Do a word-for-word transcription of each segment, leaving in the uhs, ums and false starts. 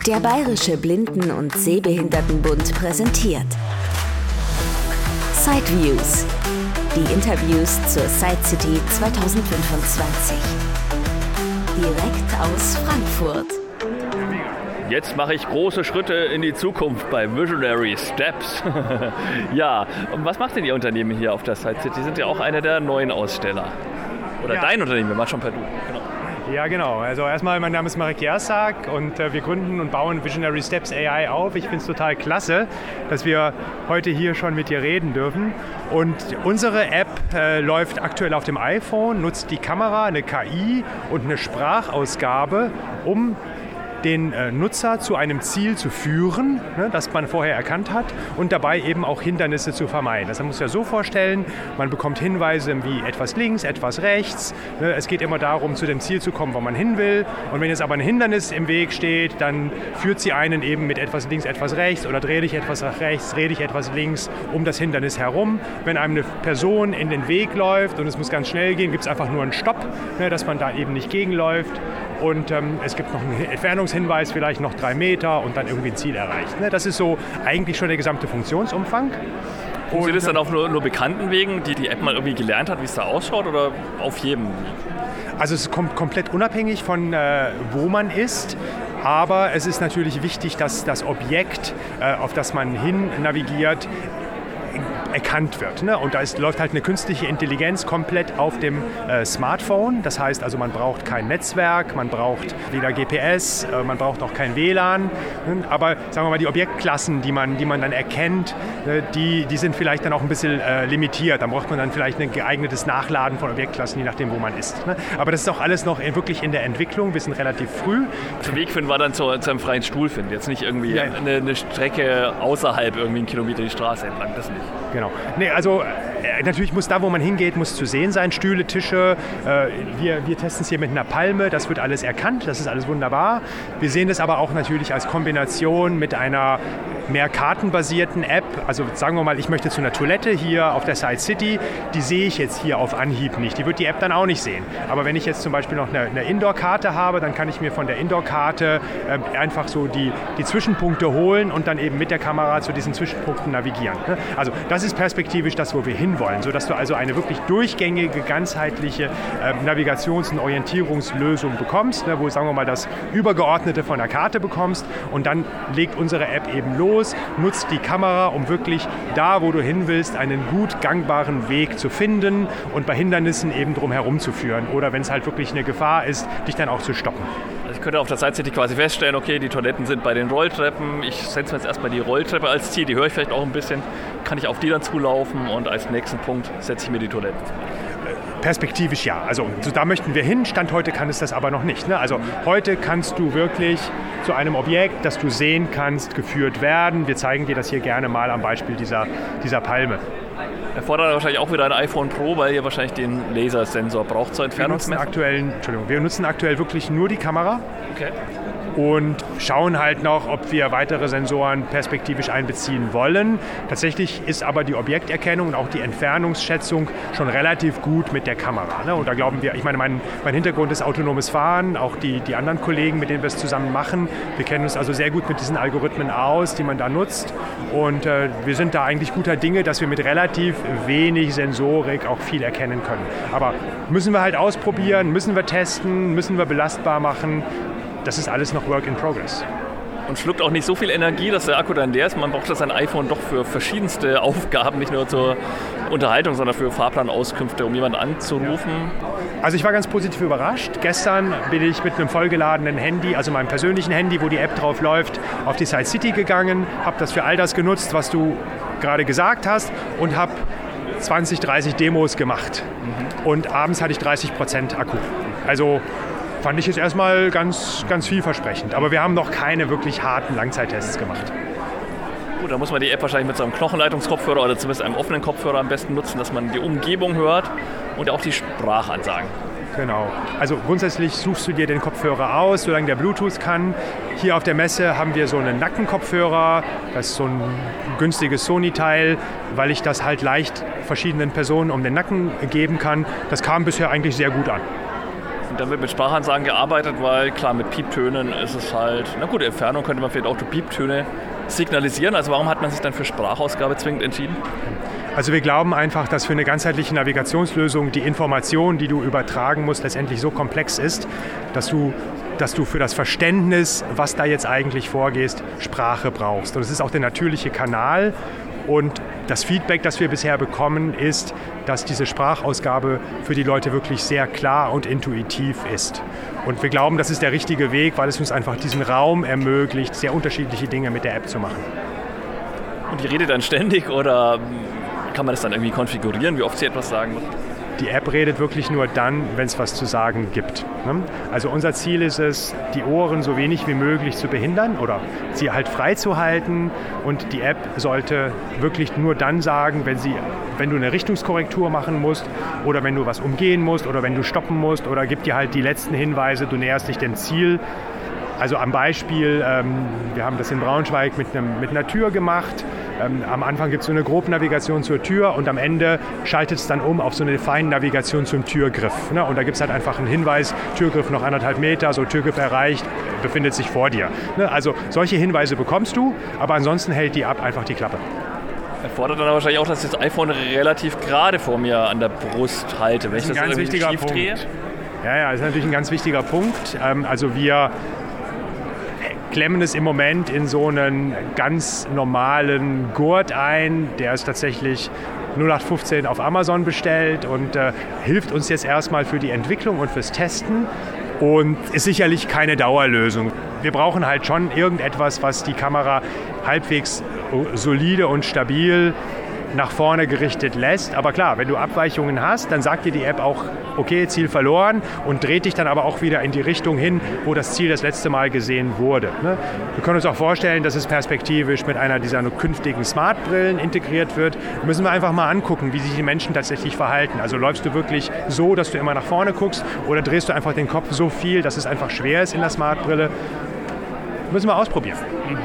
Der Bayerische Blinden- und Sehbehindertenbund präsentiert Sideviews, die Interviews zur Side City zwanzig fünfundzwanzig. Direkt aus Frankfurt. Jetzt mache ich große Schritte in die Zukunft bei Visionary Steps. Ja, und was macht denn Ihr Unternehmen hier auf der Side City? Sie sind ja auch einer der neuen Aussteller. Oder ja. Dein Unternehmen, wir machen schon per Du. Genau. Ja, genau. Also erstmal, mein Name ist Marek Jersak und äh, wir gründen und bauen Visionary Steps A I auf. Ich finde es total klasse, dass wir heute hier schon mit dir reden dürfen. Und unsere App äh, läuft aktuell auf dem iPhone, nutzt die Kamera, eine K I und eine Sprachausgabe, um den äh, Nutzer zu einem Ziel zu führen, ne, das man vorher erkannt hat, und dabei eben auch Hindernisse zu vermeiden. Das muss man sich ja so vorstellen, man bekommt Hinweise wie etwas links, etwas rechts. Ne, es geht immer darum, zu dem Ziel zu kommen, wo man hin will. Und wenn jetzt aber ein Hindernis im Weg steht, dann führt sie einen eben mit etwas links, etwas rechts oder drehe ich etwas nach rechts, drehe ich etwas links um das Hindernis herum. Wenn einem eine Person in den Weg läuft und es muss ganz schnell gehen, gibt es einfach nur einen Stopp, ne, dass man da eben nicht gegenläuft. Und ähm, es gibt noch einen Entfernungshinweis, vielleicht noch drei Meter und dann irgendwie ein Ziel erreicht. Ne? Das ist so eigentlich schon der gesamte Funktionsumfang. Sind das dann auf nur, nur bekannten Wegen, die die App mal irgendwie gelernt hat, wie es da ausschaut, oder auf jedem? Also es kommt komplett unabhängig von äh, wo man ist. Aber es ist natürlich wichtig, dass das Objekt, äh, auf das man hin navigiert, erkannt wird. Ne? Und da ist, läuft halt eine künstliche Intelligenz komplett auf dem äh, Smartphone. Das heißt also, man braucht kein Netzwerk, man braucht weder G P S, äh, man braucht auch kein W L A N. Ne? Aber sagen wir mal, die Objektklassen, die man, die man dann erkennt, äh, die, die sind vielleicht dann auch ein bisschen äh, limitiert. Da braucht man dann vielleicht ein geeignetes Nachladen von Objektklassen, je nachdem, wo man ist. Ne? Aber das ist auch alles noch in, wirklich in der Entwicklung. Wir sind relativ früh. Der Weg finden war dann zu, zu einem freien Stuhl finden. Jetzt nicht irgendwie ja. eine, eine Strecke außerhalb, irgendwie einen Kilometer die Straße entlang. Das nicht. Genau. Nee, also äh, natürlich muss da, wo man hingeht, muss zu sehen sein. Stühle, Tische. Äh, wir, wir testen es hier mit einer Palme. Das wird alles erkannt. Das ist alles wunderbar. Wir sehen das aber auch natürlich als Kombination mit einer mehr kartenbasierten App. Also sagen wir mal, ich möchte zu einer Toilette hier auf der Side City. Die sehe ich jetzt hier auf Anhieb nicht. Die wird die App dann auch nicht sehen. Aber wenn ich jetzt zum Beispiel noch eine, eine Indoor-Karte habe, dann kann ich mir von der Indoor-Karte äh, einfach so die, die Zwischenpunkte holen und dann eben mit der Kamera zu diesen Zwischenpunkten navigieren. Also das ist perspektivisch das, wo wir hinwollen, sodass du also eine wirklich durchgängige, ganzheitliche äh, Navigations- und Orientierungslösung bekommst, ne, wo, sagen wir mal, das Übergeordnete von der Karte bekommst, und dann legt unsere App eben los, nutzt die Kamera, um wirklich da, wo du hin willst, einen gut gangbaren Weg zu finden und bei Hindernissen eben drum herum zu führen oder wenn es halt wirklich eine Gefahr ist, dich dann auch zu stoppen. Also ich könnte auf der Side City quasi feststellen, okay, die Toiletten sind bei den Rolltreppen, ich setze mir jetzt erstmal die Rolltreppe als Ziel, die höre ich vielleicht auch ein bisschen, kann ich auf die dann zulaufen und als nächsten Punkt setze ich mir die Toiletten. Perspektivisch ja. Also so, da möchten wir hin. Stand heute kann es das aber noch nicht. Ne? Also heute kannst du wirklich zu einem Objekt, das du sehen kannst, geführt werden. Wir zeigen dir das hier gerne mal am Beispiel dieser, dieser Palme. Erfordert wahrscheinlich auch wieder ein iPhone Pro, weil ihr wahrscheinlich den Lasersensor braucht zur Entfernungsmessung. Wir nutzen aktuell, Entschuldigung, wir nutzen aktuell wirklich nur die Kamera. Okay. Und schauen halt noch, ob wir weitere Sensoren perspektivisch einbeziehen wollen. Tatsächlich ist aber die Objekterkennung und auch die Entfernungsschätzung schon relativ gut mit der Kamera. Ne? Und da glauben wir, ich meine, mein, mein Hintergrund ist autonomes Fahren, auch die, die anderen Kollegen, mit denen wir es zusammen machen. Wir kennen uns also sehr gut mit diesen Algorithmen aus, die man da nutzt. Und äh, wir sind da eigentlich guter Dinge, dass wir mit relativ wenig Sensorik auch viel erkennen können. Aber müssen wir halt ausprobieren, müssen wir testen, müssen wir belastbar machen. Das ist alles noch Work in Progress. Und schluckt auch nicht so viel Energie, dass der Akku dann leer ist. Man braucht das ein iPhone doch für verschiedenste Aufgaben, nicht nur zur Unterhaltung, sondern für Fahrplanauskünfte, um jemanden anzurufen. Also ich war ganz positiv überrascht. Gestern bin ich mit einem vollgeladenen Handy, also meinem persönlichen Handy, wo die App drauf läuft, auf die Side City gegangen, habe das für all das genutzt, was du gerade gesagt hast, und habe zwanzig, dreißig Demos gemacht. Mhm. Und abends hatte ich dreißig Prozent Akku. Also fand ich jetzt erstmal ganz, ganz vielversprechend. Aber wir haben noch keine wirklich harten Langzeittests gemacht. Gut, da muss man die App wahrscheinlich mit so einem Knochenleitungskopfhörer oder zumindest einem offenen Kopfhörer am besten nutzen, dass man die Umgebung hört und auch die Sprachansagen. Genau. Also grundsätzlich suchst du dir den Kopfhörer aus, solange der Bluetooth kann. Hier auf der Messe haben wir so einen Nackenkopfhörer. Das ist so ein günstiges Sony-Teil, weil ich das halt leicht verschiedenen Personen um den Nacken geben kann. Das kam bisher eigentlich sehr gut an. Und dann wird mit Sprachansagen gearbeitet, weil klar, mit Pieptönen ist es halt, na gut, Entfernung könnte man vielleicht auch durch Pieptöne signalisieren. Also warum hat man sich dann für Sprachausgabe zwingend entschieden? Also wir glauben einfach, dass für eine ganzheitliche Navigationslösung die Information, die du übertragen musst, letztendlich so komplex ist, dass du, dass du für das Verständnis, was da jetzt eigentlich vorgeht, Sprache brauchst. Und es ist auch der natürliche Kanal. Und das Feedback, das wir bisher bekommen, ist, dass diese Sprachausgabe für die Leute wirklich sehr klar und intuitiv ist. Und wir glauben, das ist der richtige Weg, weil es uns einfach diesen Raum ermöglicht, sehr unterschiedliche Dinge mit der App zu machen. Und die redet dann ständig oder kann man das dann irgendwie konfigurieren, wie oft sie etwas sagen muss? Die App redet wirklich nur dann, wenn es was zu sagen gibt. Also unser Ziel ist es, die Ohren so wenig wie möglich zu behindern oder sie halt freizuhalten. Und die App sollte wirklich nur dann sagen, wenn, sie, wenn du eine Richtungskorrektur machen musst oder wenn du was umgehen musst oder wenn du stoppen musst oder gibt dir halt die letzten Hinweise, du näherst dich dem Ziel. Also am Beispiel, ähm, wir haben das in Braunschweig mit, einem, mit einer Tür gemacht. Ähm, am Anfang gibt es so eine Grobnavigation zur Tür und am Ende schaltet es dann um auf so eine Feinnavigation zum Türgriff. Ne? Und da gibt es halt einfach einen Hinweis, Türgriff noch anderthalb Meter, so Türgriff erreicht, befindet sich vor dir. Ne? Also solche Hinweise bekommst du, aber ansonsten hält die App einfach die Klappe. Erfordert dann wahrscheinlich auch, dass ich das iPhone relativ gerade vor mir an der Brust halte, wenn ich das, das irgendwie wichtiger schief Punkt. drehe. Ja, ja, das ist natürlich ein ganz wichtiger Punkt. Ähm, also wir klemmen es im Moment in so einen ganz normalen Gurt ein. Der ist tatsächlich null acht fünfzehn auf Amazon bestellt und äh, hilft uns jetzt erstmal für die Entwicklung und fürs Testen und ist sicherlich keine Dauerlösung. Wir brauchen halt schon irgendetwas, was die Kamera halbwegs solide und stabil nach vorne gerichtet lässt. Aber klar, wenn du Abweichungen hast, dann sagt dir die App auch, okay, Ziel verloren und dreht dich dann aber auch wieder in die Richtung hin, wo das Ziel das letzte Mal gesehen wurde. Wir können uns auch vorstellen, dass es perspektivisch mit einer dieser künftigen Smart-Brillen integriert wird. Da müssen wir einfach mal angucken, wie sich die Menschen tatsächlich verhalten. Also läufst du wirklich so, dass du immer nach vorne guckst oder drehst du einfach den Kopf so viel, dass es einfach schwer ist in der Smart-Brille? Müssen wir ausprobieren. Mhm.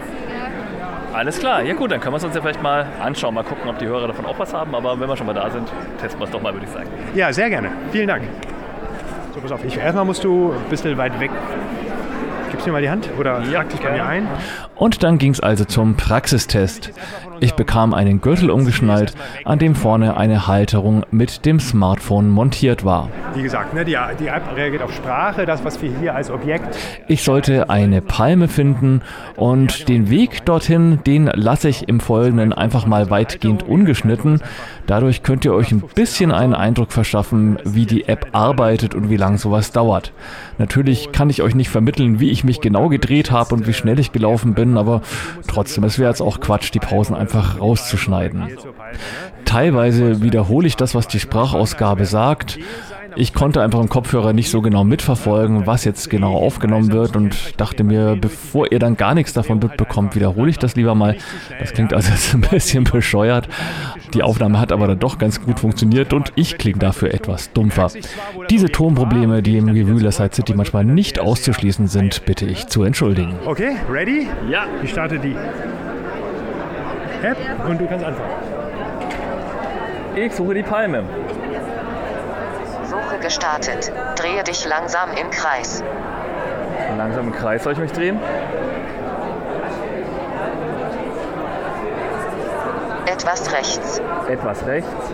Alles klar, ja gut, dann können wir es uns ja vielleicht mal anschauen, mal gucken, ob die Hörer davon auch was haben, aber wenn wir schon mal da sind, testen wir es doch mal, würde ich sagen. Ja, sehr gerne. Vielen Dank. So, pass auf, ich, erstmal musst du ein bisschen weit weg. Gibst du mir mal die Hand oder ja, trag dich bei mir ein? Und dann ging es also zum Praxistest. Ich bekam einen Gürtel umgeschnallt, an dem vorne eine Halterung mit dem Smartphone montiert war. Wie gesagt, ne, die, die App reagiert auf Sprache, das, was wir hier als Objekt... Ich sollte eine Palme finden und den Weg dorthin, den lasse ich im Folgenden einfach mal weitgehend ungeschnitten. Dadurch könnt ihr euch ein bisschen einen Eindruck verschaffen, wie die App arbeitet und wie lange sowas dauert. Natürlich kann ich euch nicht vermitteln, wie ich mich genau gedreht habe und wie schnell ich gelaufen bin, aber trotzdem, es wäre jetzt auch Quatsch, die Pausen einfach rauszuschneiden. Teilweise wiederhole ich das, was die Sprachausgabe sagt. Ich konnte einfach im Kopfhörer nicht so genau mitverfolgen, was jetzt genau aufgenommen wird und dachte mir, bevor ihr dann gar nichts davon mitbekommt, wiederhole ich das lieber mal. Das klingt also jetzt ein bisschen bescheuert. Die Aufnahme hat aber dann doch ganz gut funktioniert und ich klinge dafür etwas dumpfer. Diese Tonprobleme, die im Review der Side City manchmal nicht auszuschließen sind, bitte ich zu entschuldigen. Okay, ready? Ja. Ich starte die App und du kannst anfangen. Ich suche die Palme. Suche gestartet. Drehe dich langsam im Kreis. Langsam im Kreis soll ich mich drehen? Etwas rechts. Etwas rechts.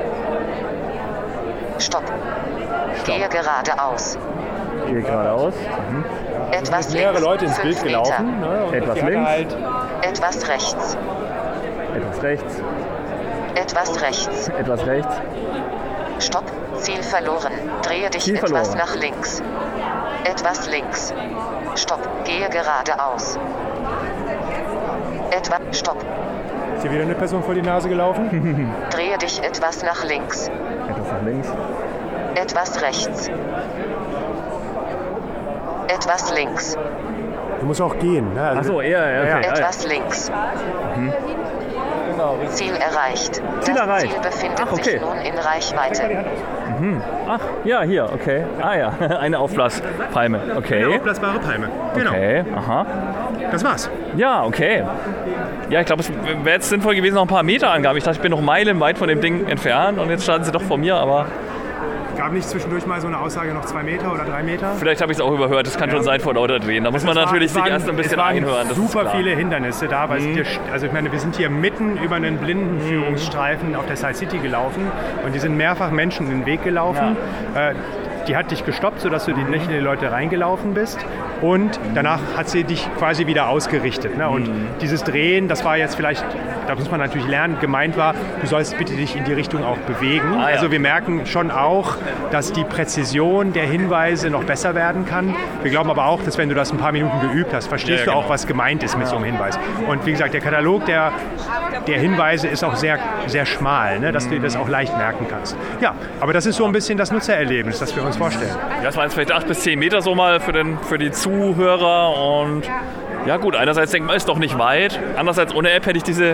Stopp. Stopp. Gehe geradeaus. Gehe geradeaus. Mhm. Etwas mehrere links. Leute ins Fünf Bild gelaufen. Meter. Ne, und Etwas die hatte links. Halt Etwas rechts. Etwas rechts. Etwas rechts. Etwas rechts. Stopp. Ziel verloren. Drehe dich Ziel etwas verloren. nach links. Etwas links. Stopp. Gehe geradeaus. Etwa. Stopp. ist hier wieder eine Person vor die Nase gelaufen. Drehe dich etwas nach links. Etwas nach links. Etwas rechts. Etwas links. Du musst auch gehen. Ne? Also Achso, eher, ja, okay. Etwas links. Mhm. Ziel erreicht. Ziel das erreicht. Ziel befindet Ach, okay. sich nun in Reichweite. Mhm. Ach, ja, hier, okay. Ah ja, eine Aufblaspalme. Okay. Eine aufblasbare Palme. Genau. Okay, aha. Das war's. Ja, okay. Ja, ich glaube, es wäre jetzt sinnvoll gewesen, noch ein paar Meter Angaben. Ich dachte, ich bin noch meilenweit von dem Ding entfernt und jetzt standen sie doch vor mir, aber... Gab nicht zwischendurch mal so eine Aussage noch zwei Meter oder drei Meter? Vielleicht habe ich es auch überhört, das kann ja. schon sein vor lauter Drehen. Da muss man war, natürlich sich waren, erst ein bisschen es waren einhören. Das super ist viele Hindernisse da, weil mhm. hier, also ich meine, wir sind hier mitten über einen Blindenführungsstreifen mhm. auf der Side City gelaufen und die sind mehrfach Menschen in den Weg gelaufen. Ja. Äh, die hat dich gestoppt, sodass du nicht in die Leute reingelaufen bist. Und danach hat sie dich quasi wieder ausgerichtet. Ne? Und mhm. dieses Drehen, das war jetzt vielleicht, da muss man natürlich lernen, gemeint war, du sollst bitte dich in die Richtung auch bewegen. Ah, ja. Also wir merken schon auch, dass die Präzision der Hinweise noch besser werden kann. Wir glauben aber auch, dass wenn du das ein paar Minuten geübt hast, verstehst ja, ja, genau. du auch, was gemeint ist mit so einem Hinweis. Und wie gesagt, der Katalog der, der Hinweise ist auch sehr, sehr schmal, ne? dass mhm. du das auch leicht merken kannst. Ja, aber das ist so ein bisschen das Nutzererlebnis, das wir uns vorstellen. Ja, das waren jetzt vielleicht acht bis zehn Meter so mal für, den, für die Zuhörer und ja gut, einerseits denkt man, ist doch nicht weit, andererseits ohne App hätte ich diese,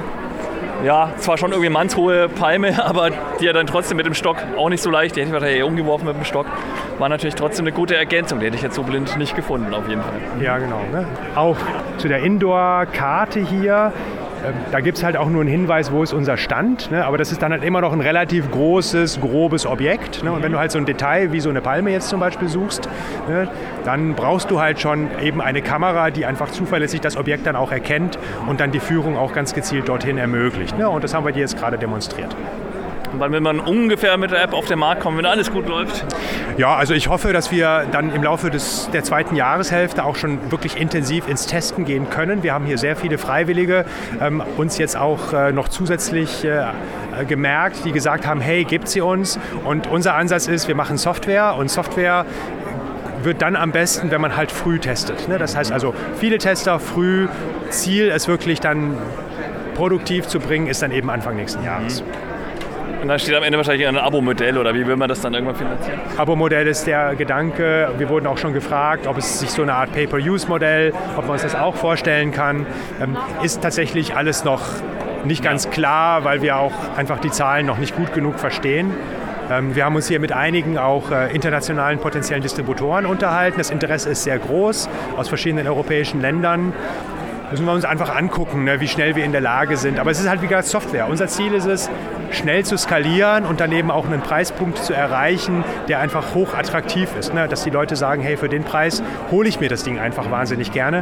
ja, zwar schon irgendwie mannshohe Palme, aber die ja dann trotzdem mit dem Stock auch nicht so leicht, die hätte ich wahrscheinlich eher umgeworfen mit dem Stock, war natürlich trotzdem eine gute Ergänzung, die hätte ich jetzt so blind nicht gefunden auf jeden Fall. Ja genau, ne? Auch zu der Indoor-Karte hier. Da gibt es halt auch nur einen Hinweis, wo ist unser Stand, ne? Aber das ist dann halt immer noch ein relativ großes, grobes Objekt. Ne? Und wenn du halt so ein Detail wie so eine Palme jetzt zum Beispiel suchst, ne? Dann brauchst du halt schon eben eine Kamera, die einfach zuverlässig das Objekt dann auch erkennt und dann die Führung auch ganz gezielt dorthin ermöglicht. Ne? Und das haben wir dir jetzt gerade demonstriert. Und wann will man ungefähr mit der App auf den Markt kommen, wenn alles gut läuft? Ja, also ich hoffe, dass wir dann im Laufe des, der zweiten Jahreshälfte auch schon wirklich intensiv ins Testen gehen können. Wir haben hier sehr viele Freiwillige, ähm, uns jetzt auch äh, noch zusätzlich äh, gemerkt, die gesagt haben, hey, gebt sie uns. Und unser Ansatz ist, wir machen Software und Software wird dann am besten, wenn man halt früh testet. Ne? Das heißt also, viele Tester früh, Ziel es wirklich dann produktiv zu bringen, ist dann eben Anfang nächsten Jahres. Mhm. Und dann steht am Ende wahrscheinlich ein Abo-Modell oder wie will man das dann irgendwann finanzieren? Abo-Modell ist der Gedanke. Wir wurden auch schon gefragt, ob es sich so eine Art Pay-per-Use-Modell, ob man uns das auch vorstellen kann. Ähm, ist tatsächlich alles noch nicht ganz klar, weil wir auch einfach die Zahlen noch nicht gut genug verstehen. Ähm, wir haben uns hier mit einigen auch äh, internationalen potenziellen Distributoren unterhalten. Das Interesse ist sehr groß aus verschiedenen europäischen Ländern. Müssen wir uns einfach angucken, ne, wie schnell wir in der Lage sind. Aber es ist halt wie gesagt Software. Unser Ziel ist es, schnell zu skalieren und daneben auch einen Preispunkt zu erreichen, der einfach hoch attraktiv ist. Ne? Dass die Leute sagen, hey, für den Preis hole ich mir das Ding einfach wahnsinnig gerne.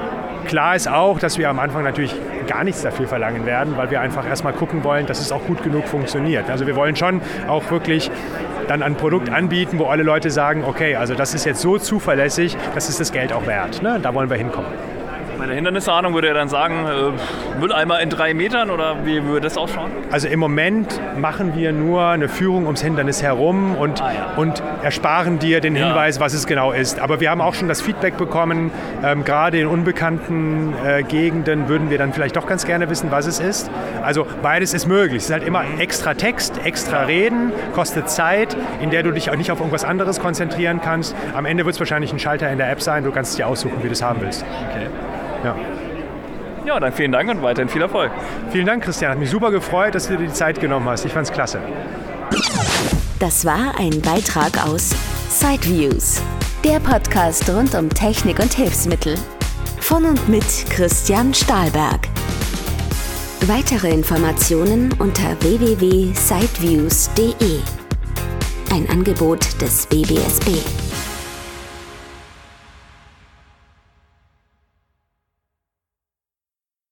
Klar ist auch, dass wir am Anfang natürlich gar nichts dafür verlangen werden, weil wir einfach erstmal gucken wollen, dass es auch gut genug funktioniert. Also wir wollen schon auch wirklich dann ein Produkt anbieten, wo alle Leute sagen, okay, also das ist jetzt so zuverlässig, das ist das Geld auch wert. Ne? Da wollen wir hinkommen. Bei der Hindernisahnung würde er dann sagen, äh, Mülleimer in drei Metern oder wie würde das ausschauen? Also im Moment machen wir nur eine Führung ums Hindernis herum und, ah, ja. und ersparen dir den Hinweis, ja. was es genau ist. Aber wir haben auch schon das Feedback bekommen, ähm, gerade in unbekannten äh, Gegenden würden wir dann vielleicht doch ganz gerne wissen, was es ist. Also beides ist möglich. Es ist halt immer extra Text, extra Reden, kostet Zeit, in der du dich auch nicht auf irgendwas anderes konzentrieren kannst. Am Ende wird es wahrscheinlich ein Schalter in der App sein, du kannst dir aussuchen, wie du es haben willst. Okay. Ja. ja, dann vielen Dank und weiterhin viel Erfolg. Vielen Dank, Christian. Hat mich super gefreut, dass du dir die Zeit genommen hast. Ich fand's klasse. Das war ein Beitrag aus Sideviews, der Podcast rund um Technik und Hilfsmittel. Von und mit Christian Stahlberg. Weitere Informationen unter w w w punkt sideviews punkt d e. Ein Angebot des W B S B.